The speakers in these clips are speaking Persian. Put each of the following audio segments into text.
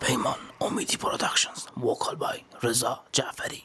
پیمان امیدی پروداکشنز، وکال بای رضا جعفری.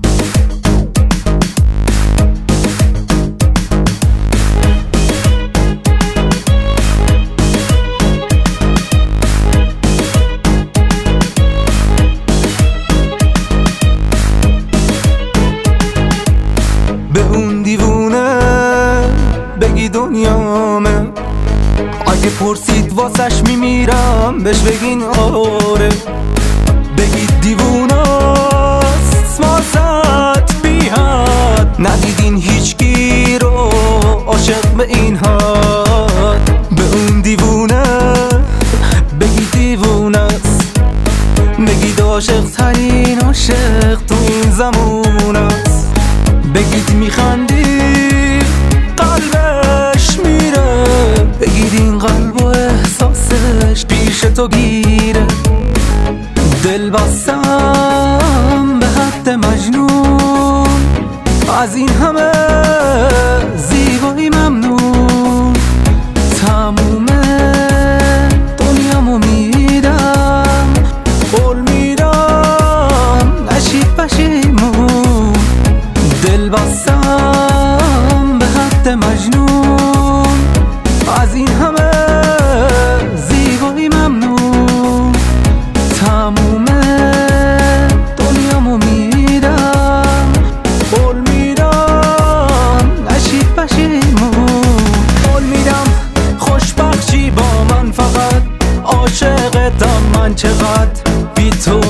به اون دیوونه بگی دنیامه، اگه پرسید واسش میمیرم بهش بگین آره. بگید دیووناست واسط بی حد، ندیدین هیچکی رو عاشق به این حد. به اون دیوونه بگید دیووناست، بگید عاشق ترین عاشق تو این زمون است. بگید میخندی قلبش میره، بگید این قلب و احساسش پیش تو گیره. دل بستم به حد مجنون، از این همه زیبایی ممنون. تموم دنیامو میدم، قول میدم نشید پشیمون. دل بستم به حد مجنون، از این همه زیبایی ممنون. تموم دنیامو میدم، قول میدم نشید پشیمون. قول میدم خوشبخشی با من، فقط عاشقتم من چقدر بی تو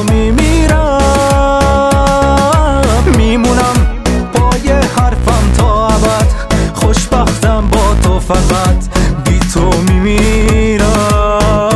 میمیرم. میمونم پای حرفم تا ابد، خوشبختم با تو فقط بی تو میمیرم.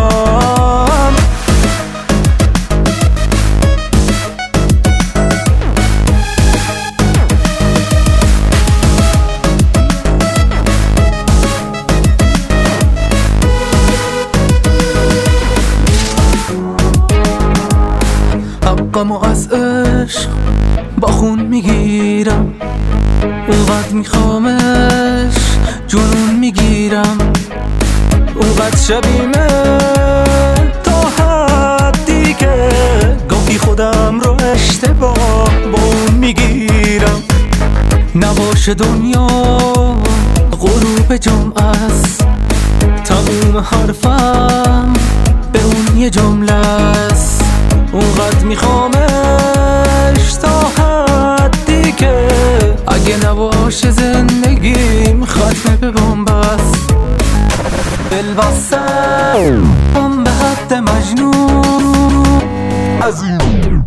حقمو از عشق با خون میگیرم، اونقدر میخوامش جنون میگیرم. اونقدر شبیمه تا حدی که گاهی خودم رو اشتباه با اون میگیرم. نباشه دنیا غروب جمعه است، تموم حرفم به اون یه جمله است. اونقدر میخوامش تا حدی که اگه نباشه زندگیم ختمه به بنبست. دل بستم به حد مجنون، از این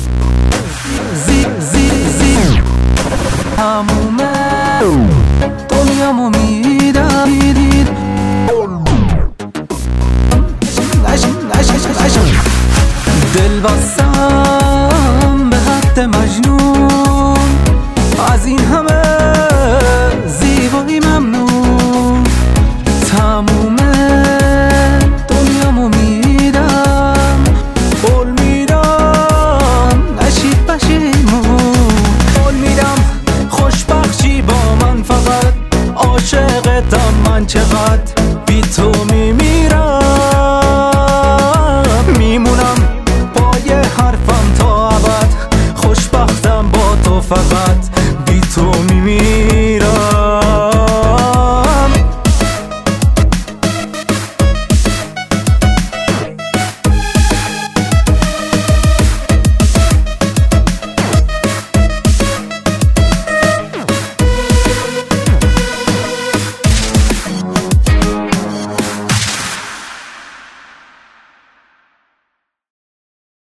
زی تموم دنیامو میدم. دل بستم به حد مجنون،